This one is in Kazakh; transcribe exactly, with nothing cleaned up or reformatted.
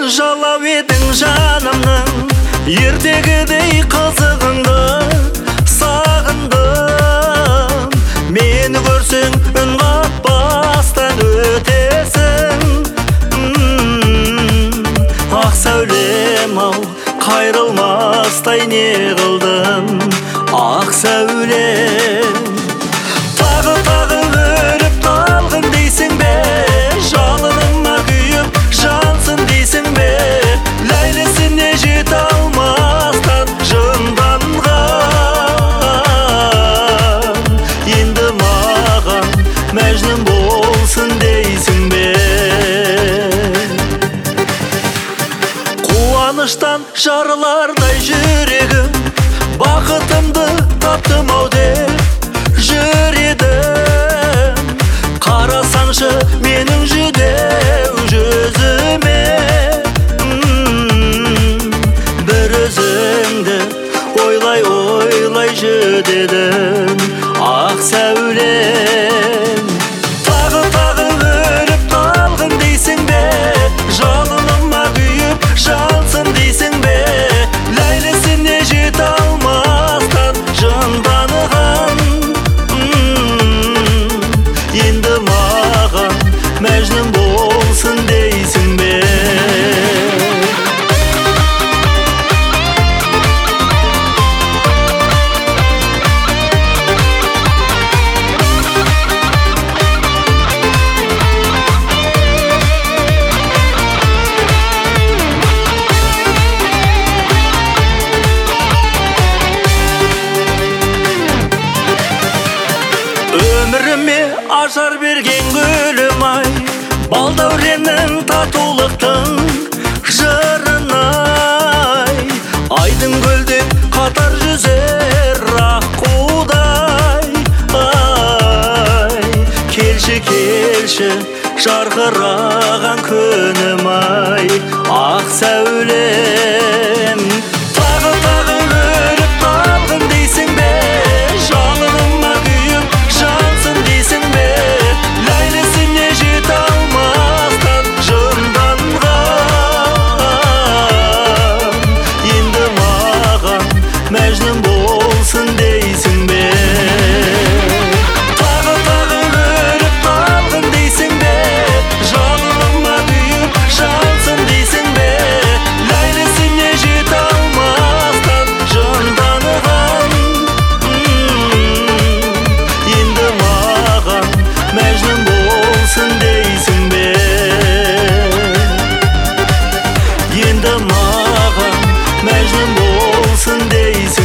жалап едің жанымның, ертегідей қызығыңды сағындым. Мені көрсең үн қатпастан өтесің. Ақ сәулем ау, қайрылмастай не қылдым, ақ сәулем. Тағы тағы өріп талғын дейсің бе, жалыныма күйіп жансың дейсің бе, ләйлісіне жете алмастан жынданған. Енді маған мәжнүн болсын дейсің бе. Қуаныштан жарылардай жүрегім, бақытымды таптым ау деп жүр едім. Қарасаңшы менің жүдеу жүзіме, бір өзіңді ойлай ойлай жүдедім, ақ сәулем. Тағы тағы өріп талғын дейсің бе, жалыныма күйіп жансың дейсің бе, ләйлісіне жете алмастан жынданған. Енді маған мәжнүн болсын дейсің бе. Өміріме ажар берген гүлім ай, балдәуренің татулықтың жырынай. Айдың көлде қатар жүзер аққудай. Ай, келші келші жарқыраған күнім ай, ақ сәулем. Тағы тағы өріп талғын дейсің бе, жалыныма күйіп жансың дейсің бе, ләйлісіне жете алмастан жынданған. Енді маған мәжнүн болсын дейсің бе. Тағы тағы өріп талғын дейсің бе, жалыныма күйіп жансың дейсің бе, ләйлісіне жете алмастан жынданған. Енді маған мәжнүн болсын дейсің бе. Енді маған мәжнүн болсын дейсің